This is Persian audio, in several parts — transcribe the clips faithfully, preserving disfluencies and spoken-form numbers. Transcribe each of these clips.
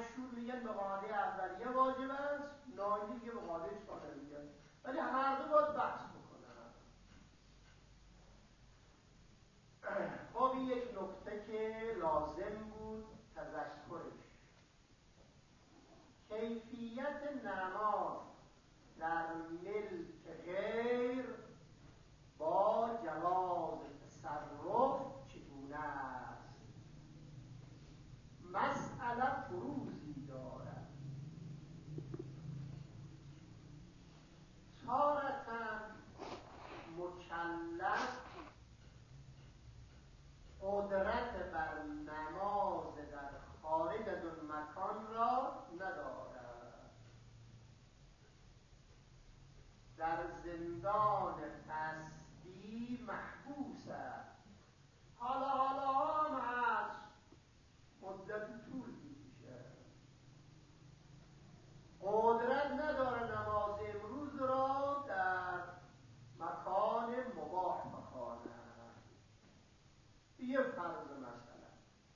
مشهور میگن به قاعده اولیه واجب است، نایلی که به قاعده ثانویه، ولی هر دو باید بحث بکنن. خب این یک نکته که لازم بود تذکرش. کیفیت نماز در ملک غیر با جواز تصرف چگونه است؟ مسئله فروزی دارد. تارةً مکلف قدرت بر نماز در خارج از اون مکان را ندارد. در زندان قصدی محبوس است. حالا حالا هم هست، مدت طول میشه، قدرت نداره نماز امروز را در مکان مباح بخواند. یه فرض مسئله.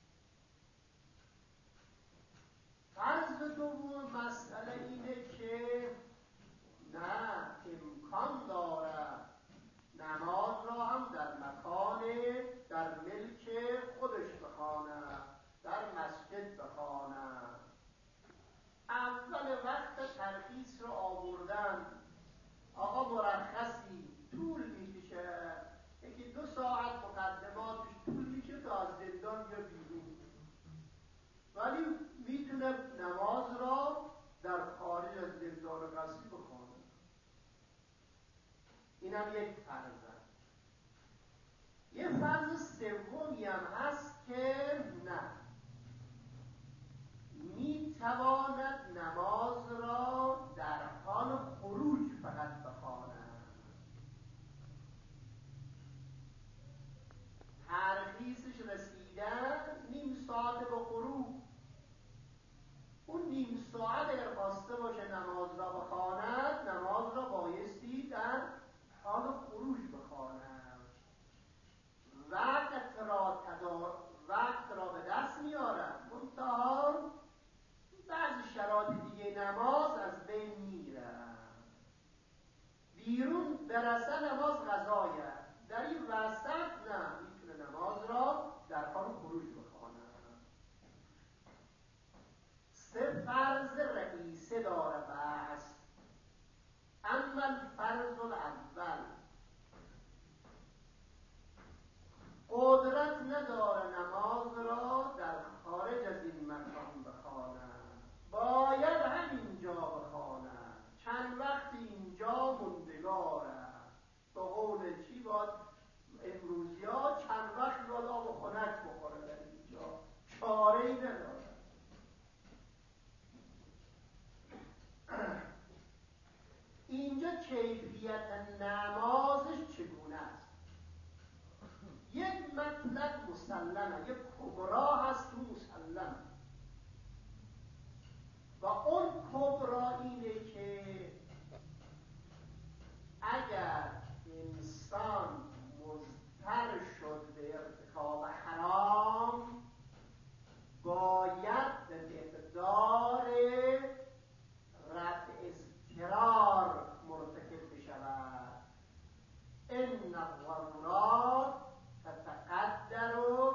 فرض دوم مسئله اینه که نه، امکان دارد نماز را هم در مکان در ملک خودش بخواند، در مسجد بخواند. اول وقت ترخیص رو آوردن، آقا مرخصی طول میکشه، یکی دو ساعت مقدماتش طول میشه تا از زندان یا بیرون، ولی میتونه نماز را در خارج از زندان قصدی بخواند. اینم یک فرض. یه فرض سومی هم هست که نه، میتواند نماز را در حال خروج فقط بخواند. ترخیصش رسیدن نیم ساعت به خروج، اون نیم ساعت اگر خواسته باشه نماز را بخواند، نماز را بایستی در حال خروج بخواند. وقت را تدا... وقت را به دست میارد، منتها بعضی شرایط دیگه نماز از بین میره. بیرون برسه نماز قضایه، در این وسط نه، میتونه نماز را در حال خروج بخواند. سه فرض رئیسه داره بحث. اما الفرض الاول، قدرت نداره نماز را در خارج از این مکان بخواند، باید همینجا بخواند. چند وقت اینجا موندگاره، به قول چی باید امروزی ها چند وقت باید آب و خنک بخوره در اینجا، چاره ای نداره. اینجا کیفیت نمازش چگونه است؟ یک مطلب مسلمه، یک کبرا هست تو مسلم، و اون کبرا اینه که اگر انسان مضطر شد به ارتکاب حرام، باید به مقدار رفع اضطرار مرتکب بشود. ان الضرورات تتقدر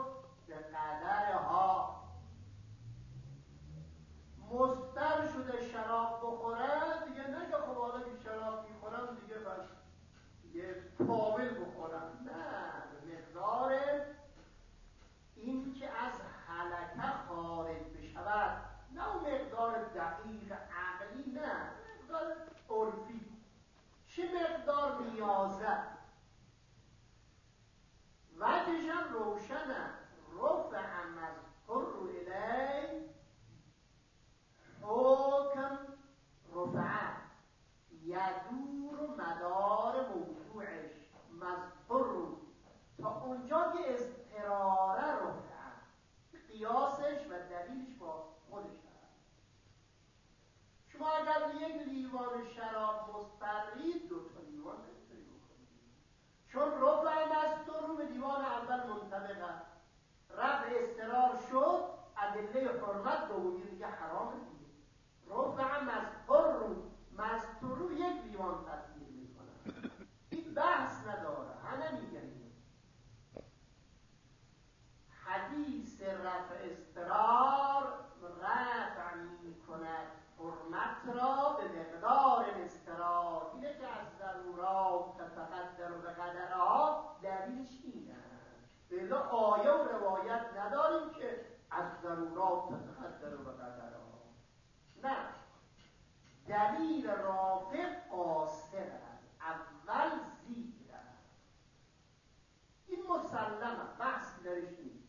بقدرها. مضطر شده شراب بخوره، دیگه نگه خب حالا که شراب میخورم دیگه بس یه کامل بخورم، نه، مقدار این که از حلقه خارج بشود، نه مقدار دقیق عقلی، نه، مقدار عرفی. چه مقدار نیازه؟ وجهش هم روشنه. رفع مذکر الی حکم رفعه، یدور مدار موضوعش مذکر تا اونجا که اضطراره رفعه، قیاسش و دلیلش با خودش هست. شما اگر یک لیوان شراب مضطرید، دو تا لیوان نمیتونید بکنید، چون رفع مذکر به لیوان اول منطبقه. رفع اضطرار شد، ادله حرمت دومی دیگه حرام رافع قاصر است، اول زیر است. این مسلمه، بحث درش نیست.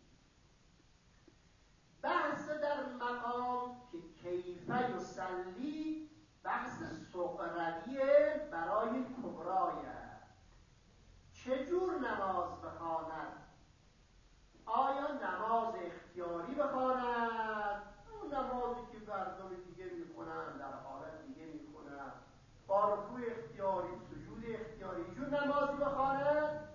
بحث در مقام که کیفه یصلی بحث صغرویه برای کبرای است. چجور نماز بخواند؟ آیا نماز اختیاری بخواند؟ اون نمازی که مردم دیگه میکنن، در حالت دیگه میکنن، با رکوع اختیاری، سجود اختیاری، جور نمازی بخواند؟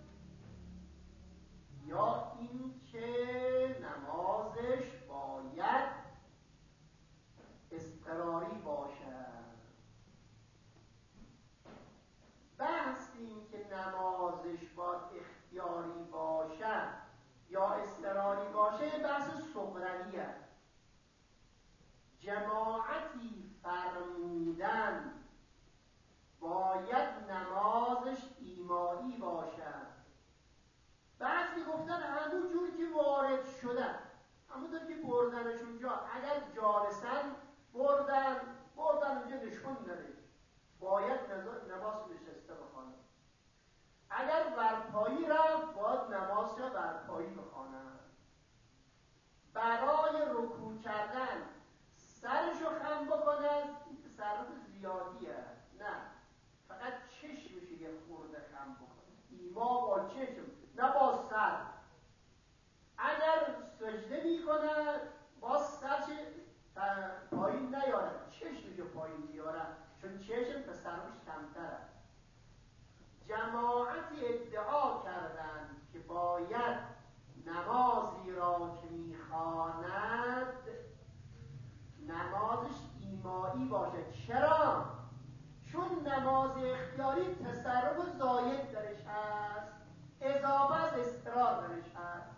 یا این که نمازش باید اضطراری باشد؟ بحث این که نمازش باید اختیاری باشد یا اضطراری باشه بحث صغروی است. جماعتی فرمودن باید نمازش ایمایی باشد. بعضی گفتن همون جور که وارد شدن، همونطور که بردنش اونجا، اگر جالسن بردن بردن اونجا نشوندنش، باید نماز نشسته بخوانند. اگر برپایی رفت باید نماز را برپایی بخوانند. برای رکوع کردن سرشو خم بکنند، این تصرف زیادی است. نه، فقط چشمش یه خورده خم بکنه، ایما با چشم نه با سر. اگر سجده می کند با سرش پایین نیارد، چشمشو پایین بیارد، چون چشم تصرفش کمتر است. جماعتی ادعا کردند که باید نمازی را که میخواند نمازش ایمایی باشد. چرا؟ چون نماز اختیاری تصرف زاید درش هست، اضافه از اضطرار درش هست.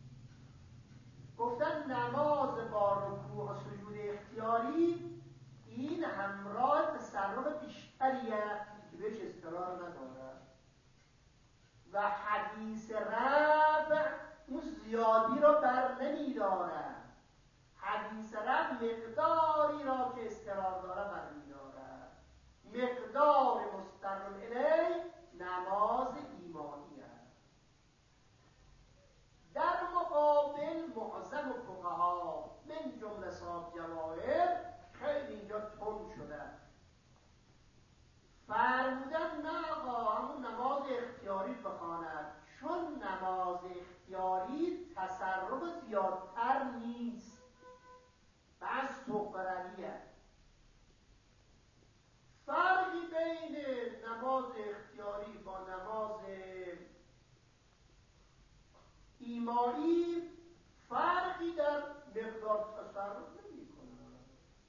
گفتن نماز با رکوع و سجود اختیاری این همراه تصرف بیشتریه که بهش اضطرار نداره و حدیث رفع اون زیادی را بر نمی داره. حدیث رفع مقداری را که اضطرار داره بر می داره. مقدار مستقیم الیه نماز ایمانی است. در مقابل معظم فقها من جمله صاحب جواهر خیلی اینجا تند شده، فرمودن نه آقا همون نماز اختیاری بخواند، چون نماز اختیاری تصرف زیادتر نیست، بس صغرویه. فرقی بین نماز اختیاری با نماز ایمانی فرقی در مقدار تصرف نمی کنه.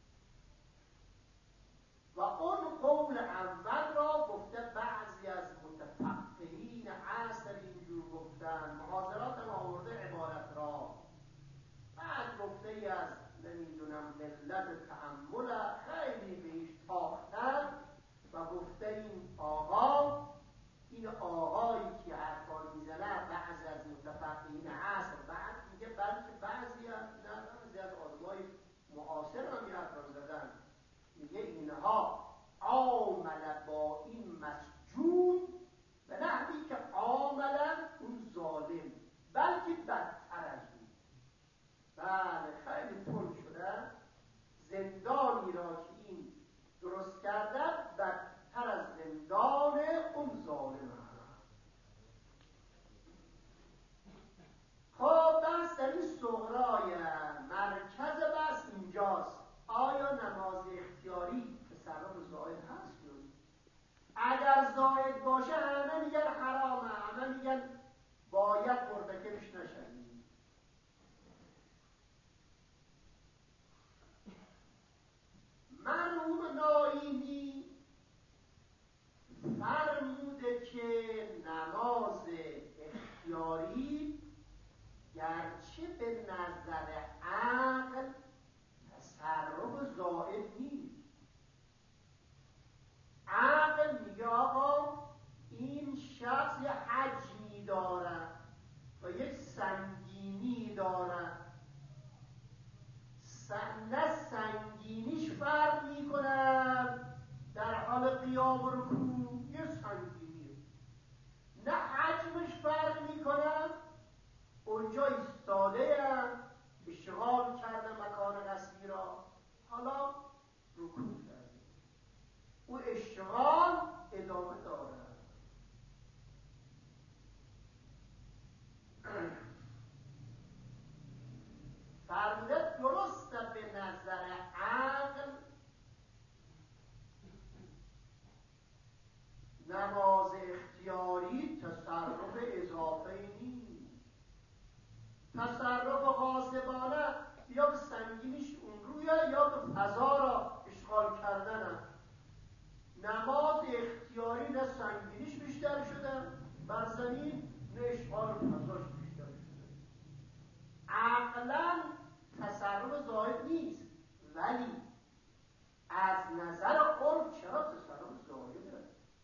و اون قول اول را گفته بعضی از متفقهین عصر اینجور گفتن، محاضرات هم آورده عبارت را، بعد گفته ای از نمیدونم ملت تأمل خیلی بهش تاختن و گفته این آقا، این آقایی که حرفا میزنه بعضی از متفقهین عصر، بعد میگه بلکه بعضی از نه بعضی از آدمای معاصر هم این حرفا زدن، میگه اینها عامل با این مسجون به نحوی که عامل اون ظالم، بلکه بدتر از اون. بله خیلی تند شده. زندانی را که این درست کرده بدتر از زندان اون ظالم هست. خب بحث در این صغرای مرکز بحث اینجاست. آیا نماز اختیاری تصرف زائد هست؟ اگر زائد باشه همه میگن حرامه، همه میگن باید مرتکبش نشویم. مرحوم نایمی فرموده که نماز اختیاری گرچه به نظر عقل تصرف زائد کردن یا به فضا را اشغال کردن. نماز اختیاری نه سنگینیش بیشتر شده بر زمین، نه اشغال فضاش بیشتر شده. عقلا تصرف زائد نیست، ولی از نظر عرف چرا تصرف زائده؟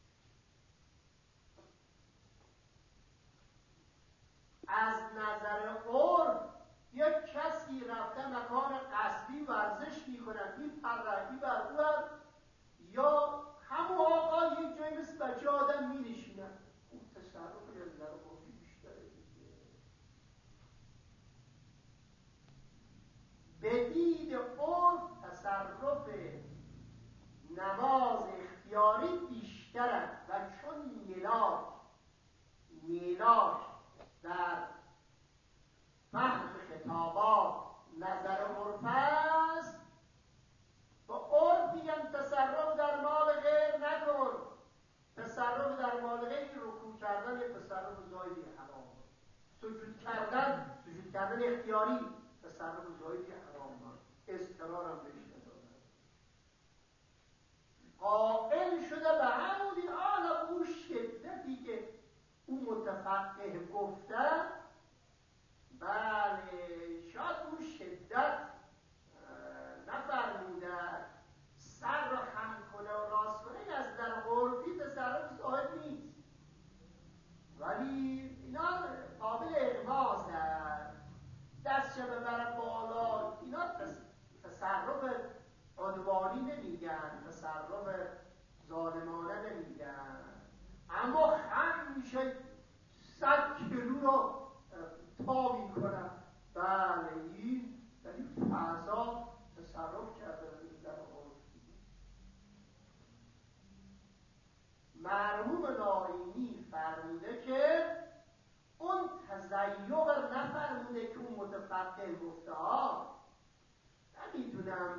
از نظر عرف یک کسی رفته مکان قصدی ورزش میکنه، میپره میبر اون، یا همون آقا یک جایی مثل بچه آدم مینشینه، اون تصرف از نظر عرفی بیشتره دیگه. به دید عرف تصرف نماز اختیاری بیشتره و چون میلاک میلاک در فهم خطابات نظر عرف است، با عرف میگن تصرف در مال غیر نکن. تصرف در مال غیر رکوع کردن یه تصرف زایدی حرام، سجود کردن سجود کردن اختیاری تصرف زایدی حرام، اضطرارم بهش ندادن. قائل شده به همون این آن اون شدتی که اون متفقه گفته، بله شاید اون شدت نفرموده سر رو خم کنه و راست کنه، از در عرفی تصرف صاحب نیست، ولی اینا قابل اغماز هست. دستش ببره بالا، اینا تصرف عدوانی نمیگن، تصرف ظالمانه نمیگن، اما خم میشه صد کیلو رو تا میکنن، بله این در این فضا تصرف کرده در عرف. مرحوم نائینی فرموده که اون تزیق نفرموده که اون متفقه گفته ها. نمیدونم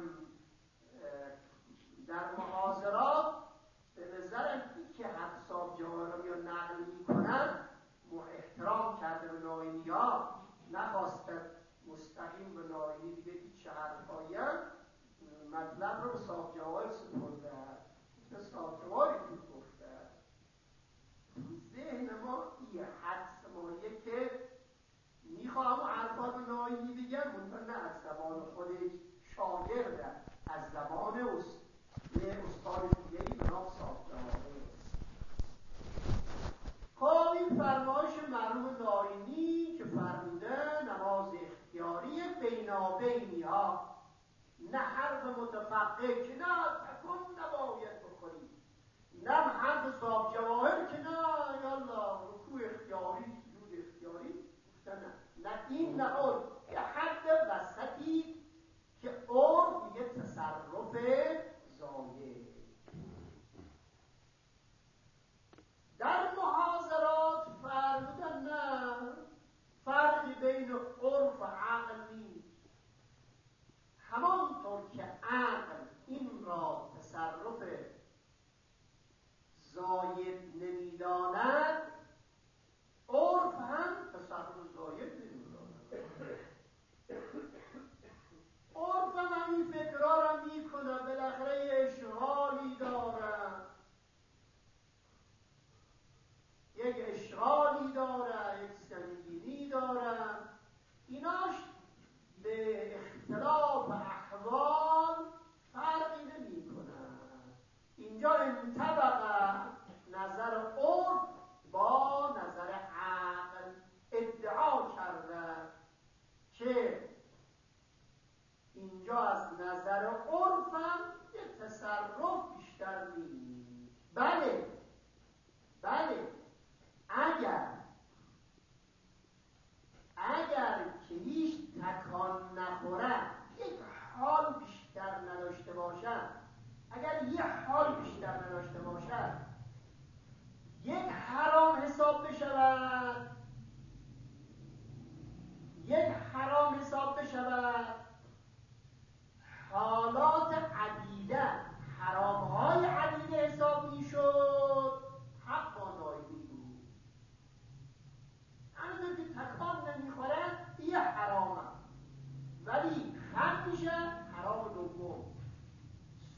در محاضرات به نظرم که حفصاب جوارم یا نقل میکنن احترام کرده به نائینی ها، نخواسته مستقیم به نائینی دیگه هیچ حرفایی مطلب رو به صاحب جواهر سپرده، به صاحب جواهری که گفته. ذهن ما این حدس مایه که میخواه همون حرفا به نائینی بگن، منطقه نه از زبان خودش شاگرده، از زبان است یه استاد دیگهی به نام صاحب جواهر. خب این فرمایش مرحوم نائینی که فرموده نماز اختیاری بینابینی ها، نه حرف متفقه که نه تکن نباید بکنی، نه حرف صاحب جواهر که نه یالا رکوع اختیاری سجود اختیاری، گفته نه نه این نه اون، یه حد وسطی که عرف میگه تصرف زایه. در محاضرات فرمودن نه فرقی بین عرف و عقل نیست، همانطور که عقل این را تصرف زاید نمیداند، عرف هم تصرف زاید نمیداند. عرف هم همین فکرها را میکنه، بالاخره اشغالی دارد، یک اشغالی داره، یک سنگینی داره، ایناش به اختلاف احوال فرقی نمی کنن. اینجا انطبق نظر عرف با نظر عقل، ادعا کرده که اینجا از نظر عرف هم یک تصرف بیشتر نیست. بله بله اگر اگر که هیچ تکان نخوره، یک حال بیشتر نداشته باشد، اگر یک حال بیشتر نداشته باشد، یک حرام حساب بشود، یک حرام حساب بشود، حالات عدیده حرامهای عدیده حساب میشد، حق با نائینی بود. همینطور که تکان نمیخوره یه حرامه، ولی خم میشه حرام دوم.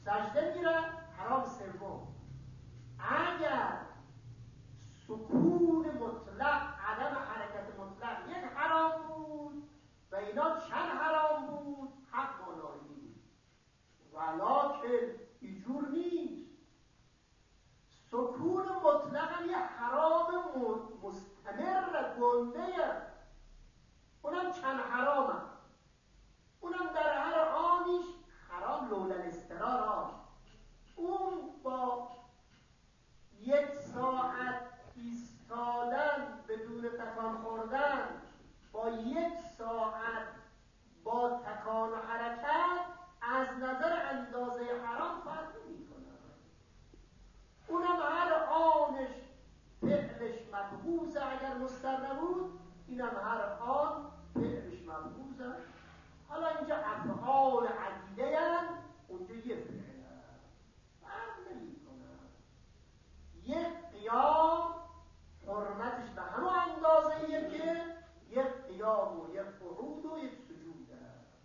سجده میرن. حرام سوم، اگر سکون مطلق، عدم حرکت مطلق یک حرام بود و اینا چند حرام بود، حق بالایی بود. ولکن اینجور نیست. سکون مطلق هم یه حرام مستمر گنده، اونم چند حرام هم. اونم در هر آنیش حرام لولن استرار. اون با یک ساعت ایستادن بدون تکان خوردن با یک ساعت با تکان و حرکت از نظر اندازه حرام فرق می‌کنه. اونم هر آنش فعلش مبغوضه اگر مستر نبود، اینم هر آن فعلش مبغوضه. حالا اینجا افعال عدیده هم، اونجا یه فعل فرق نمی‌کنه. یک قیام حرمتش به همه اندازه‌ایه که یک قیام و یک قعود و یک سجوده.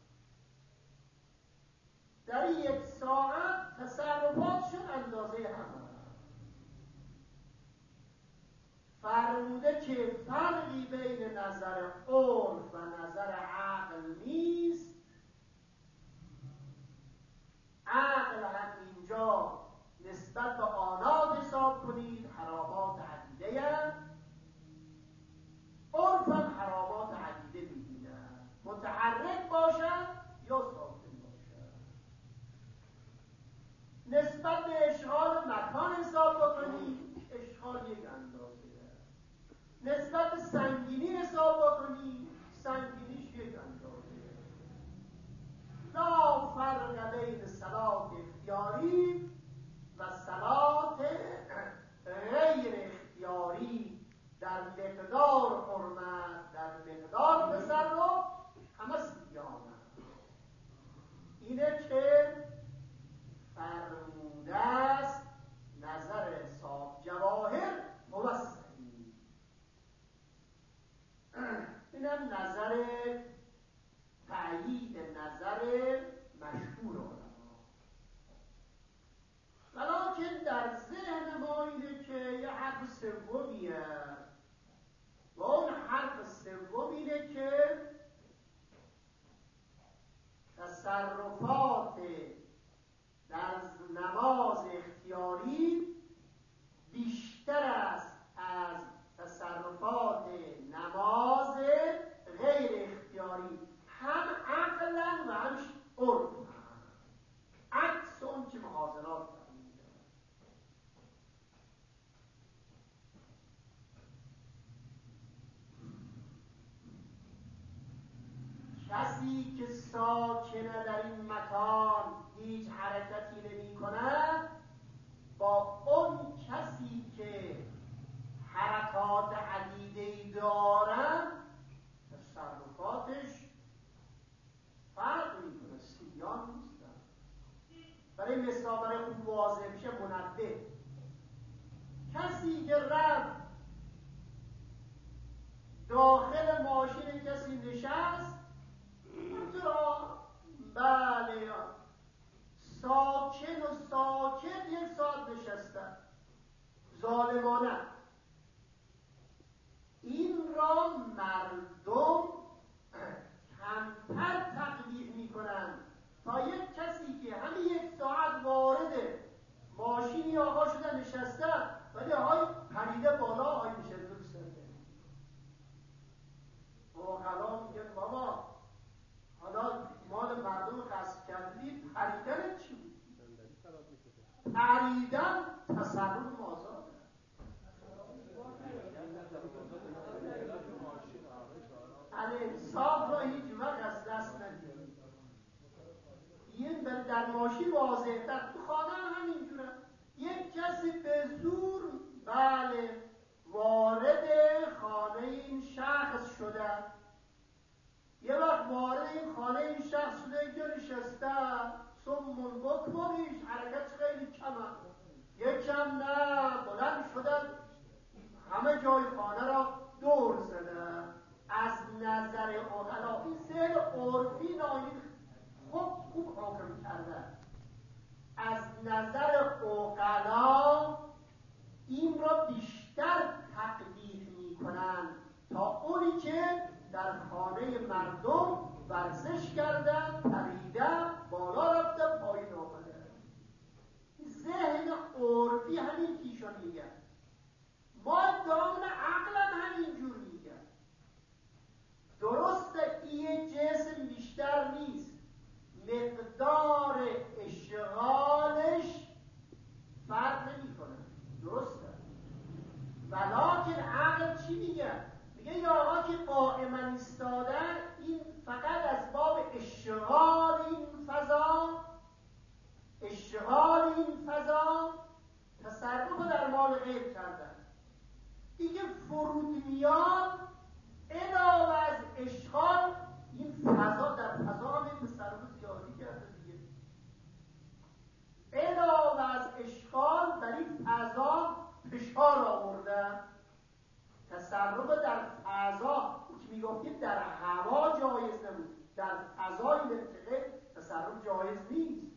در یک ساعت تصرفاتشون اندازه همه. فرموده که فرقی بین نظر عرف و نظر عقل نیست. عقل هم اینجا نسبت به آنات حساب کنید حرامات عدیده هم، عرف هم حرامات عدیده می‌بینند، متحرک باشد یا ساکن باشد. نسبت به اشغال مکان حساب بکنید، اشغال یک اندازه. نسبت به سنگینی حساب بکنید، سنگینیش یک اندازه. لا فرق بین صلات اختیاری و صلات غیر اختیاری در مقدار حرمت، در مقدار تصرف همه سیانه. اینه که فرموده است نظر صاحب جواهر موسعی. اینم نظر تأیید نظر مشهور علما. ولیکن در ذهن ما اینه که یه حرف سومیه و اون حرف سوم اینه که تصرفات در نماز اختیاری بیشتر است از تصرفات نماز غیر اختیاری، هم عقلا و هم عرفا، عکس اون که محاضرات فرموده. کسی که ساکنه در این مکان هیچ حرکتی نمی کند با اون کسی که حرکات عدیده‌ای دارن تصرفاتش فرق میکنه، سیان نیستن. برای مثال برای خوب واضح میشه منبه. کسی که رفت داخل ماشین کسی نشست، چرا؟ بله ساکن و ساکت یک ساعت نشستن ظالمانه. این را مردم کمتر تقبیح میکنن تا یک کسی که همین یک ساعت وارد ماشینی آقا شده نشستن ولی های پریده بالا های نشسته رو سرده. اوقلا میگن بابا حالا مال مردم قصد کردید، پریدن چی بود؟ پریدن تصرف آزاده. الانصاف را هیچ وقت از دست ندید. این در ماشین واضح‌تر، تو خانه هم همینجوره. یک کسی به زور بله وارد خانه این شخص شده، یه وقت وارد این خانه این شخص شده اینجا نشسته، سمون بکمونیش حرکت خیلی کمه، یک کم نه بلند شدن همه جای خانه را دور زده. از نظر عقلا این ذهن عرفی ناهید خوب خوب حاکم کرده. از این فضا تصرف در مال غیر کردن. دیگه فرود میاد علاوه از اشغال این فضا در فضا هم این تصرف زیادی کرده دیگه. علاوه از اشغال در این فضا فشار آوردن. تصرف در فضا که میگفتید در هوا جایز نبود، در فضای منطقه تصرف جایز نیست.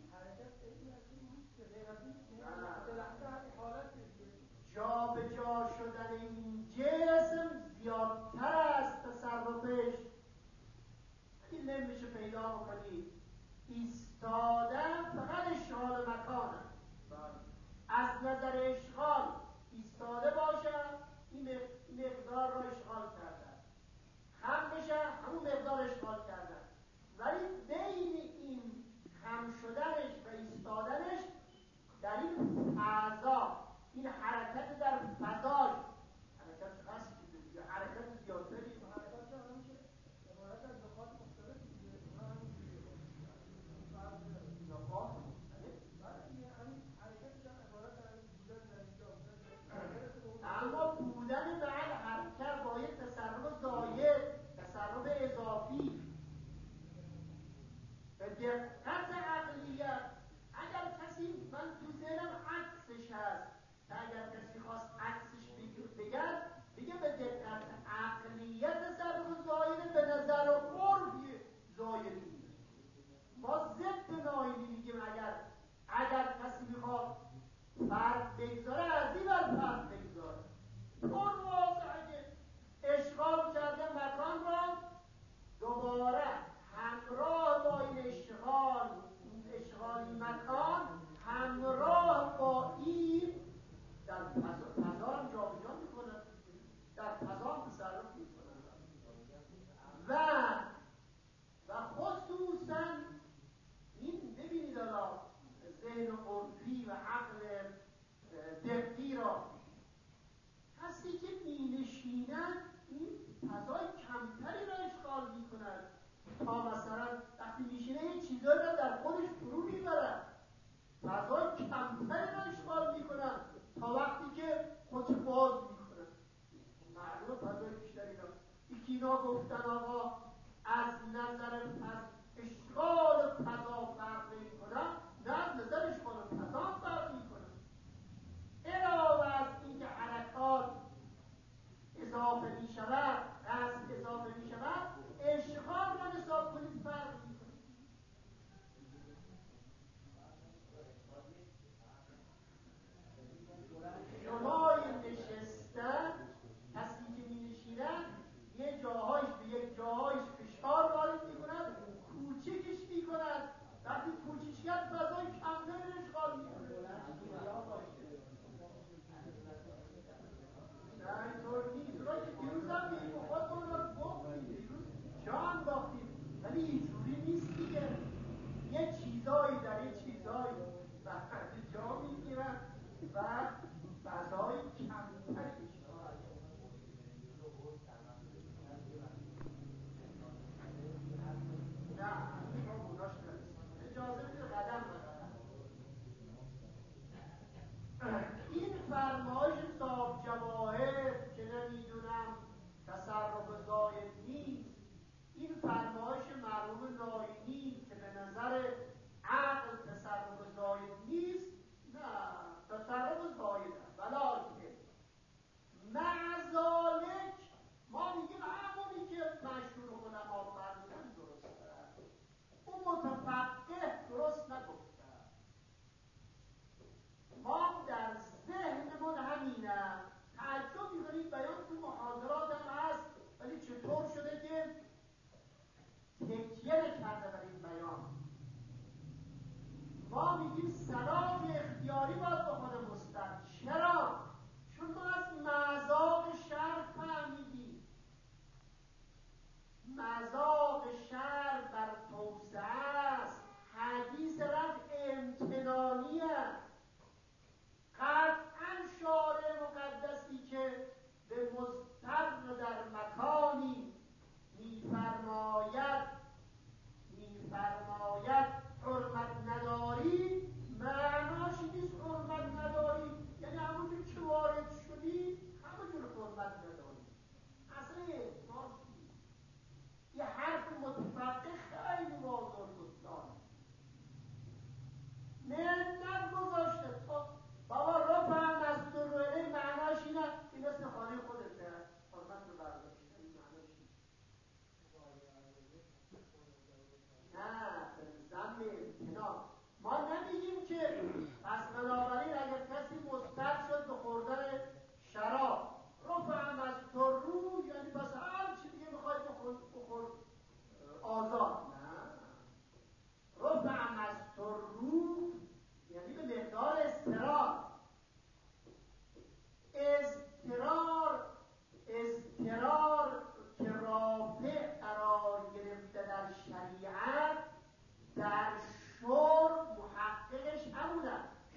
جا به جا شدن این جسم زیادتر از تصرفش. این نمیشه پیدا بکنید. ایستادن فقط اشغال مکانه. از نظر اشغال ایستاده باشم این مقدار رو اشغال کردن، خم بشه همون مقدار اشغال کردن، ولی بین این خم شدنش و ایستادنش در این فضا، این حرکت در فضاش، حرکت خاصی دیگه، حرکت زیادتری، حرکت که همون که عبارت از نقاط مختلف دیگه، اونا همون جوریه. نقاط مختلف؟ بله دیگه، همین حرکتش هم عبارت از بودن در اینجا بودن. اما بودن بعد حرکت با یک تصرف زاید، تصرف اضافی، به دقت عقلیت. اگر کسی، من تو ذهنم عکسش هست، اگر کسی خواست عکسش بگرد دیگه به دقت عقلیت تصرف زاید به نظر و عرفی زایدی. ما ضد نایلی میگیم اگر اگر کسی میخواد فرد بگذاره از این بر فرد بگذاره. اون واضحه که اشغال کرده مکان را دوباره همراه با این اشغال، این اشغال این مکان همراه با این در فضا فضا هم جا به جا میکنن، در فضا هم تصرف میکنن و و خصوصا این ببینید حالا ذهن عرفی و عقل دقیقی را، کسی که می نشینن این فضای کمتری را اشغال میکنن تا مثلا وقتی میشینه یه چیزایی را در خودش فرو میبرن، فضای کمتری را اشغال میکنن تا وقتی که خودش باز میکنن معلومه فضای بیشتری را. اینا گفتن آقا از نظر اشغال فضا فرق نمیکنن، نه از نظر اشغال فضا فرق میکنن. علاوه از اینکه حرکات اضافه می شود، قصد اضافه می شود، اشغال را حساب کنید فرق می کنید. شمای نشستن، کسی که می نشیند یه جاهایش به یک جاهایش فشار وارد می کند، کوچکش می کند، وقتی کوچکش کرد فضای کمتر اشغال می کند. نه اینطور نیست. را که دیروز هم میگیم و خودتون را گفتیم، دیروز جان باختیم، ولی اینجوری نیست دیگه. یه چیزایی در یه چیزایی وقتی جا میگیرن و فضای کمتری اشغال. نه این ها بوناش نرسید. اجازه بده قدم بقدم. این فرمایش صاحب جواهر که نمیدونم تصرف زاید نیست، این فرمایش مرحوم ناینی که به نظر عقل تصرف زاید نیست، نه تصرف زاید هست. ولیکن معذالک ما میگیم همونی که مشهور علما فرمودن درست است. اون متفقه درست نگفته. ما در ذهنمون همینه. تعجب میکنید بیان تو محاضرات هم هست، ولی چطور شده که تکیه نکرده بر این بیان. ما میگیم صلاح اختیاری باید بکنه مستقیم. چرا؟ چون ما از مذاق شرع فهمیدیم. مذاق شرع بر توسعه است. حدیث رفع امتنانی است. قطعا شارع مقدسی که به مضطر در مکانی میفرماید میفرماید حرمت نداری، معناش نیست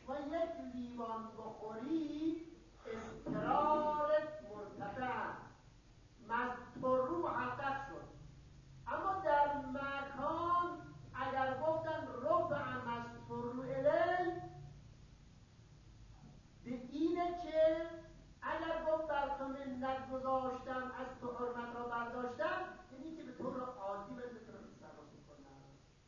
تو یک لیوان بخوری اضطرارت مرتفع، مضطرو محقق شد. اما در مکان اگر گفتن رفع مضطرو الی، به اینه که اگر گفت بر تو منت گذاشتم، از تو حرمت را برداشتم، یعنی که به طور عادی من بتونم تصرف کنم.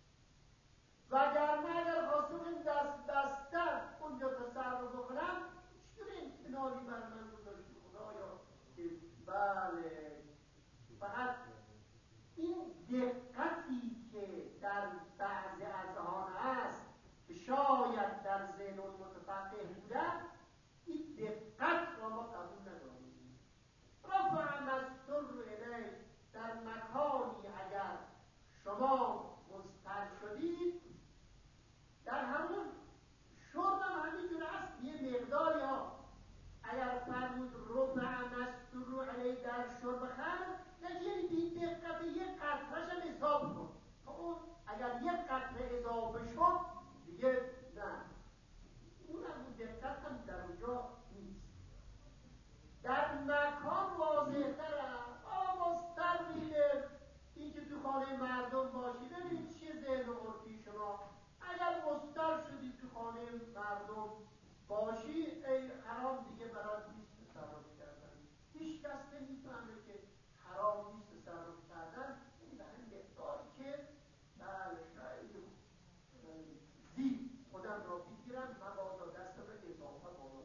وگرنه اگر خواستم این دست بستن اونجا تصرف کنم، چطور امتناعی بر من گذاشتی خدایا که بله. فقط این دقتی که در بعض اذهان هست که شاید در ذهن اون متفقه بودن، این دقت را ما قبول نداریم. رفع مضطر الی، در مکانی اگر شما مضطر شدید، در همون شرب هم همینجور است. یه مقداری ها اگر فرمود رفع مضطر الی در شرب خمر، یعنی بی دقت یک قطره‌ش هم حساب کن. اون اگر یک قطره اضافه شد دیگه نه، اون هم اون دقت هم در اونجا نیست. در مکان واضح ترم. آقا مستر میده این که تو خانه مردم باشی، ببینید چیه ذهن و عرفی شما. اگر مستر شدی تو خانه مردم باشی، ای حرام دیگه برات نیست تصرف کردن. هیچ کس نمیفهمه که حرام نیست تصرف کردن، این به این مقداری که بله خیلی زیر خودم را بگیرم مبادا دستم را اضافه بالا.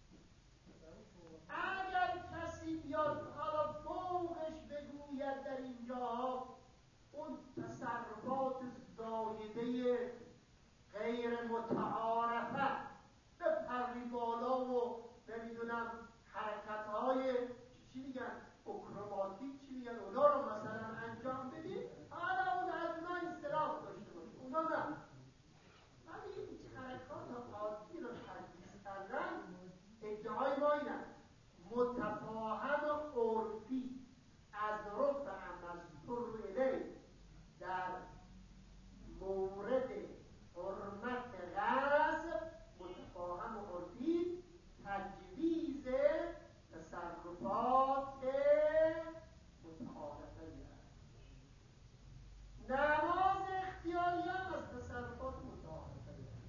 اگر کسی بیاد حالا فوقش بگوید در اینجا اون تصرفات زایده غیر متعارفه به پری بالا و نمیدونم حرکتهای چی میگن اکروباتیک چی میگن، اونا رو مثلا انجام بدید، حالا اون از اونا انصراف داشته باشه، اونا نه. ولی این حرکات عادی رو تدریس کردن، ادعای ما اینه متفاهم و عرفی از رفع مضطر الی در مورد حرمت غصب، متفاهم و عرفی تجویز تصرفات متعارفه است. نماز اختیاری هم از تصرفات متعارفه است.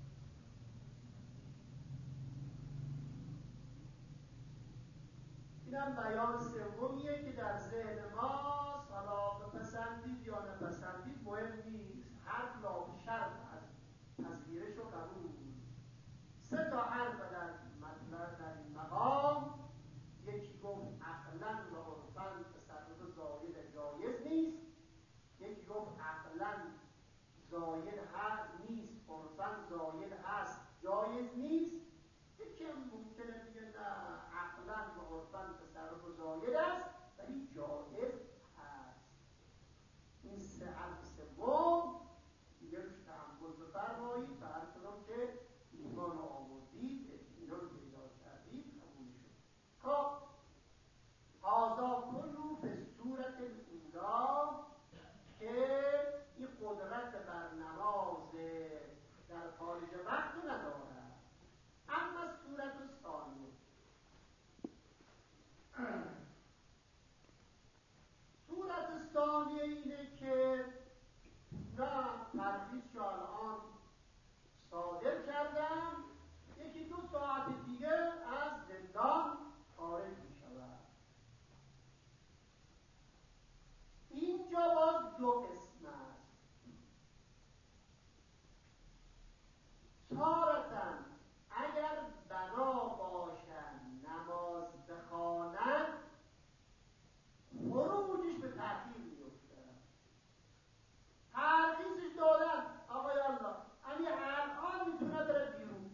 اینم بیان سومیه که در ذهن ما حالا بپسندید یا نپسندید مهم نیست، حرف لا شرط از پذیرش و قبول. سه تا حرف در مطلب در این مقام، یکی گفت عقلاً و عرفاً تصرف زاید جایز نیست، یکی گفت عقلاً زاید هست نیست، عرفاً زاید هست جایز نیست، یکی هم ممکنه بگه نه عقلاً و عرفاً تصرف زاید است ولی جایز هست. این سه حرف سوم دیگه روش تحمل بفرمایید، فرض کنم که ایمان رو آوردید، اطمینان پیدا کردید، قبول شد. خب هذا کلو به صورت اولا که این قدرت بر نماز در خارج وقت ندارد. اما صورت ثانیه، صورت ثانیه اینه که نه ترخیص الان صادر کردم، یکی دو ساعت دیگه از زندان خارج می شود. اینجا باز دو قسم است. تارتاً اگر بنا باشند نماز بخوانند، خروجش به تأخیر میفته. ترخیصش دادن آقای الله امی الان میتونه بره بیرون.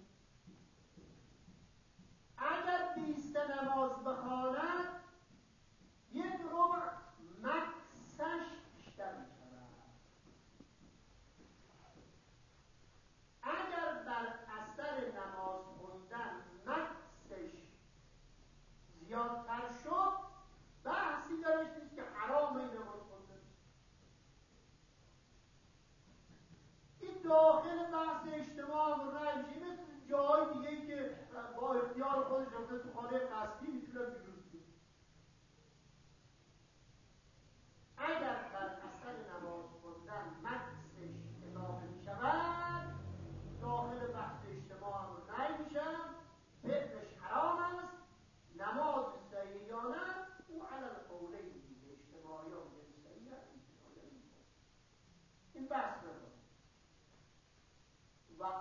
اگر بیست نماز بخواند یک ربع مکسش بیشتر میشود. اگر بر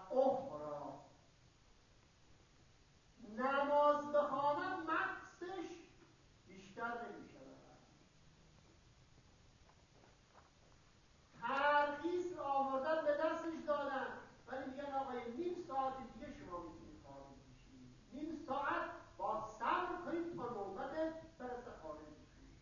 اخرى. نماز بخوانم مقصش بیشتر نمی شود. ترخیص آوردن به دستش دادن ولی میگن آقای نیم ساعت دیگه شما میتونید خارج بشید، نیم ساعت با صبر کنید تا نوبت برسه خارج بشید.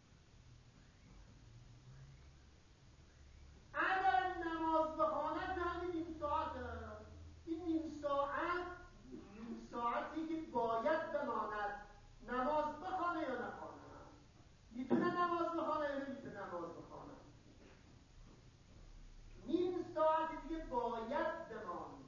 اگر نماز بخواند همین نیم ساعت، این نیم ساعت نیم ساعتی که باید بماند نماز بخوانه یا نخوانه، میتونه نماز بخوانه یا نمیتونه نماز بخوانه. نیم ساعت دیگه باید بمانه،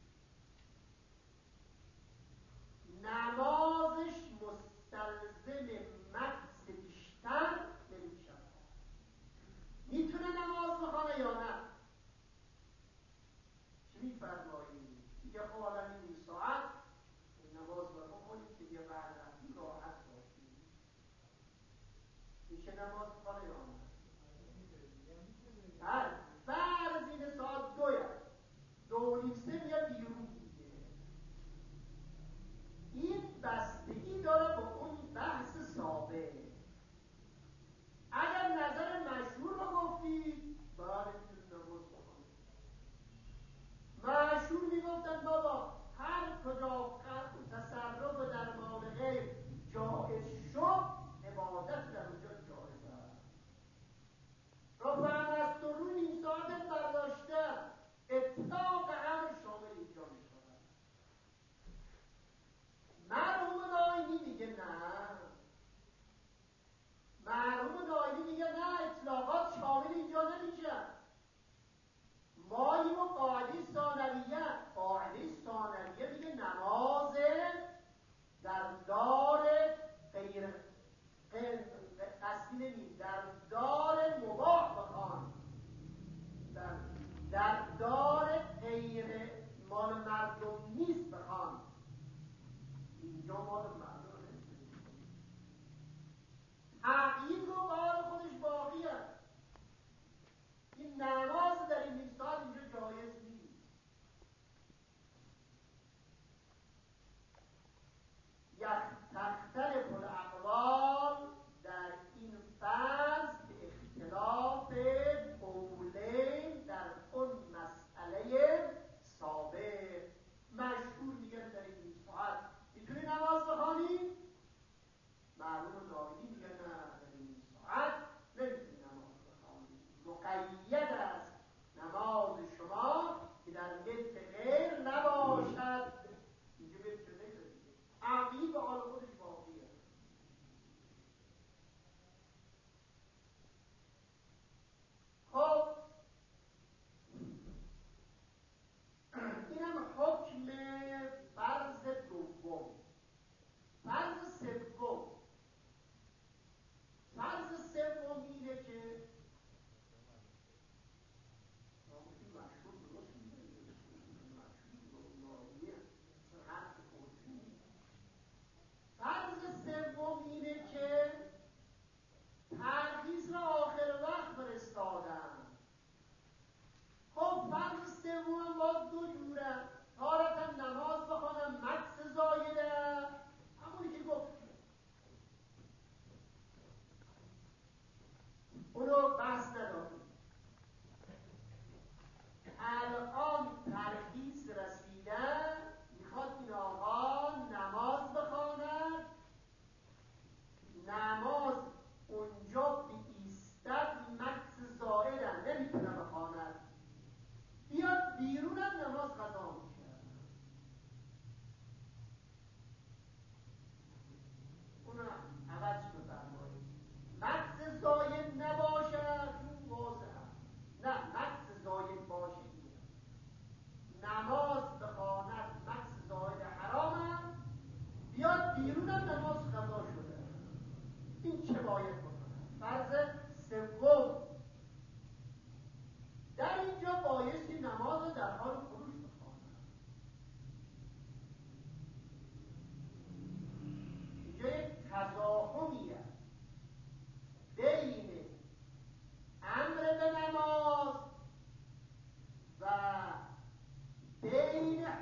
نمازش مستلزم مکث بیشتر نمیشود. میتونه نماز بخوانه یا نه؟ چی میفرمایید؟ دیگه خب حالا این نیم ساعت نماز بخونید که دیگه بعد رفتیم راحت باشید. میشه نماز بخوانه یا نه؟ بله، بعد از این ساعت دوید دو نیم سه میاد بیرون دیگه. این بستگی داره با اون بحث سابق. اگر نظر مشهور رو گفتید بعد میتونید نماز بخونید. مشهور میگفتن بابا هر کجا تصرف در مال غیر جائز شد عبادت در اونجا جائز است. رفع از تو روی نیم ساعت برداشته اطلاق امر شامل اینجا می شود. مرحوم نائینی میگه نه، مرحوم نائینی میگه نه، اطلاقات شامل اینجا نمیشه. ما این قاعده ثانویه، قاعده ثانویه میگه نماز در دار غیر غیر قصدی نمید، در دار مباح بخوان، در, در دار غیر مال مردم نیست بخوان. اینجا مال مردم نیست. عقید رو قال خودش باقی است. این نماز در این نیم ساعت اینجا جایز نیست. تختلف الاقوال در این فصل به اختلاف قولین در اون مسئله سابق. مشهور میگن در این ساعت میتونی نماز بخوانی، معلوم نائینی میگن نه در این ساعت نمیتونی نماز بخوانی. مقید است نماز شما که در ملک غیر نباشد. اینجا ملک غیر عقیب آل خودش باقیه. خب اینم حکم فرض دوم. فرض سوم، فرض سوم اینه که فرض سوم اینه که ترخیص را آخر وقت فرستادن. خب فرض سوم باز دو جوره، تارتا نماز بخوانم مکث زایده، همونی که گفت اونو بحث نداریم. الان ترخیص رسیدن، میخواد این آقا نماز بخواند، نماز اونجا به ایستد مکث زائدن نمیتونه بخواند، بیاد بیرونم نماز قضا میشه. اونو عوض بفرمایید، مکث زاید نباشد اون واضحه، نه مکث زاید باشه نماز بخواند مکث زاید حرامه، بیاد بیرونم نماز قضا شده. این چه باید بکنه؟ فرض سوم در اینجا بایستی نماز در حال خروج بخواند. اینجا یک تضاهمیه بین امر به نماز و بین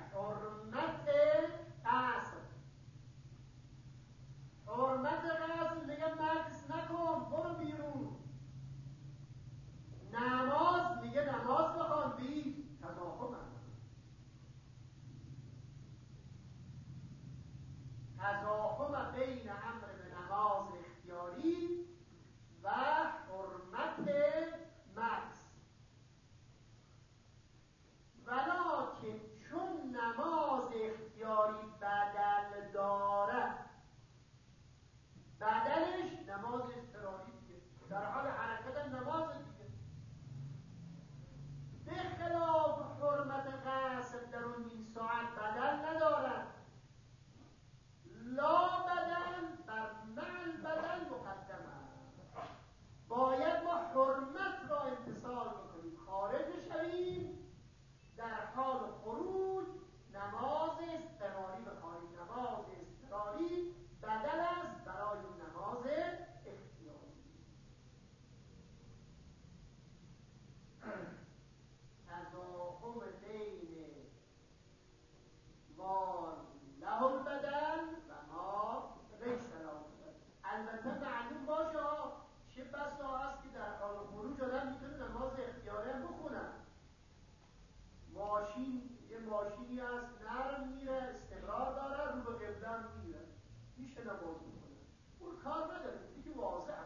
تضاهم بین امر به نماز اختیاری و حرمت مکث. ولکن چون نماز اختیاری بدل دارد، بدلش نماز اضطراری دیگه، در حال حرکت نماز دیگه، به خلاف حرمت قصد در اون نیم ساعت بدل ندارد. لا بدل بر مع بدل مقدم است. باید ما حرمت را امتثال بکنیم، خارج شویم، در حال خروج نماز اضطراری بخوانیم. نماز اضطراری بدل است برای نماز اختیاری. تضاهم بین ما له البدن و ما لیس له البدن. البته معلوم باشه چه بسا هست که در حال خروج آدم میتونه نماز اختیاری هم بخونن. ماشین، یه ماشینی هست نرم میره، استقرار داره، رو به قبله هم میره، میشه نماز بخونه، اون کار نداره، دیگه واضح